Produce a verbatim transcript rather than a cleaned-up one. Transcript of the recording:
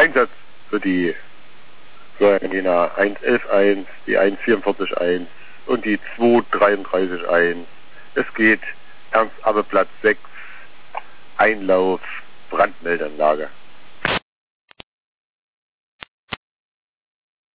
Einsatz für die Jena eins elf eins, die eins vierundvierzig eins und die zwei dreiunddreißig eins. Es geht Ernst-Abbe-Platz sechs, Einlauf, Brandmeldeanlage.